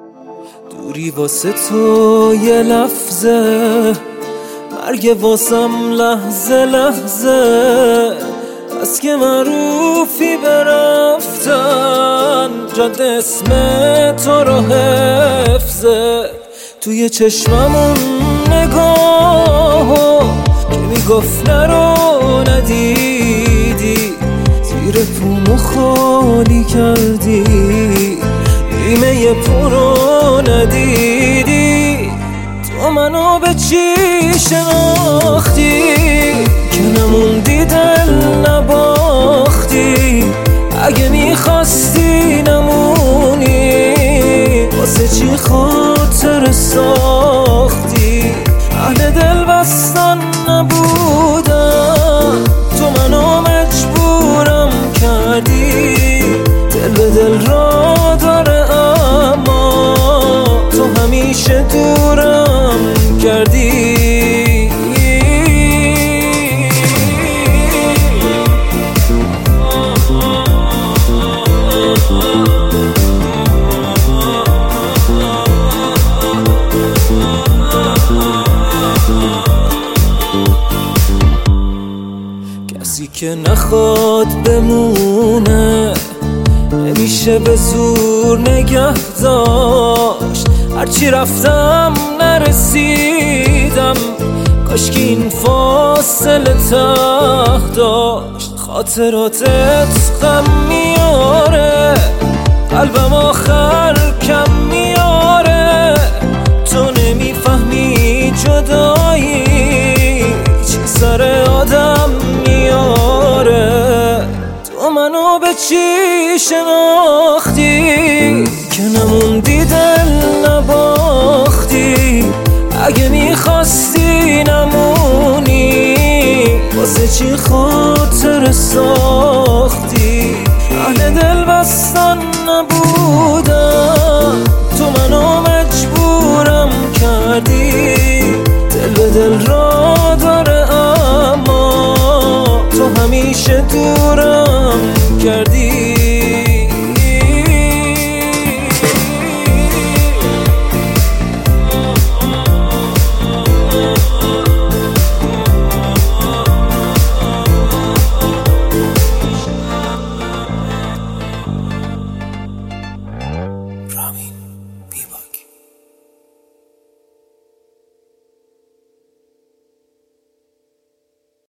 دوری واسه تو یه لحظه، مرگ واسم لحظه لحظه. بس که معروفی برفتن، جد اسم تو رو حفظه. توی چشممون نگاه که میگفت نرو ندیدی، زیر پومو خالی کردی، نیمه پر رو ندیدی. تو منو به چی شناختی که نموندی دل نباختی؟ اگه میخواستی نمونی، واسه چی خاطر ساختی؟ اهل دل بستن نبودم، تو منو مجبورم کردی. دل به دل را داره اما تو همیشه دورم کردی. کسی که نخواد بمونه نمیشه به زور نگه داشت. هرچی رفتم نرسیدم، کاش که این فاصله ته داشت. خاطراتت غم میاره، قلبم آخر کم میاره. تو نمیفهمی جدایی چی سر آدم میاره. تو منو به چی شناختی که نموندی دل نباختی؟ اگه میخواستی نمونی، واسه چی